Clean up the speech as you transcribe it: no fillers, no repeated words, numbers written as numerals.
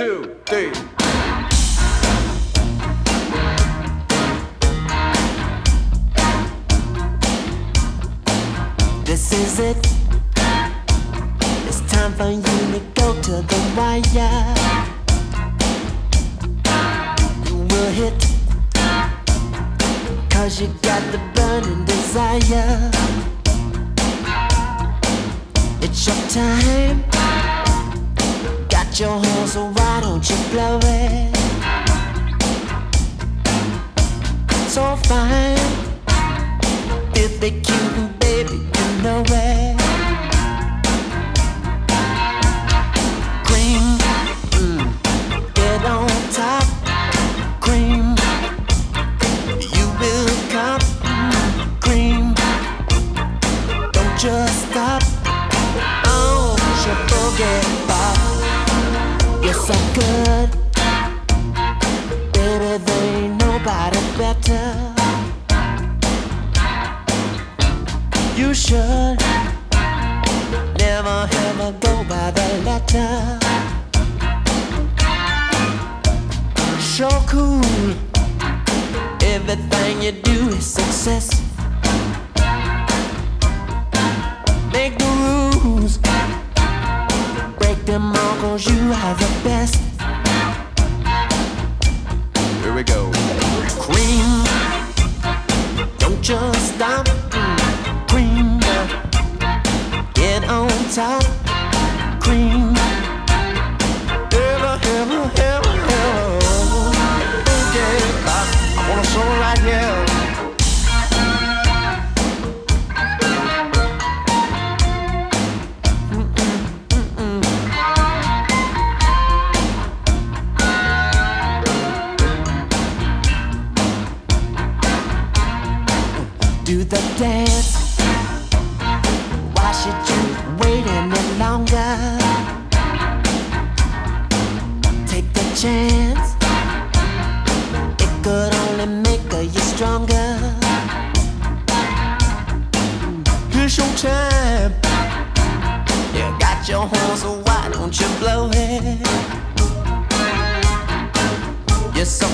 two, three. This is it. It's time for you to go to the wire. You will hit, 'cause you got the burning desire. It's your time. Got your horn, so why don't you blow it? So fine, if they cute, baby, you know it. Cream, get on top. Cream, you will come. Cream, don't just stop. Oh, your boogie bop. You're so good, baby, there ain't nobody better. You should never ever go by the letter. So cool, everything you do is success. Make the rules, break them all, 'cause you are the best. Here we go. Cream, don't just stop. Cream, get on top. Cream, ever, ever, ever, ever. Okay, I want a song right here. Do the dance. Why should you wait any longer? Take the chance. It could only make you stronger. Here's your time. You got your horn, so why don't you blow it? You're so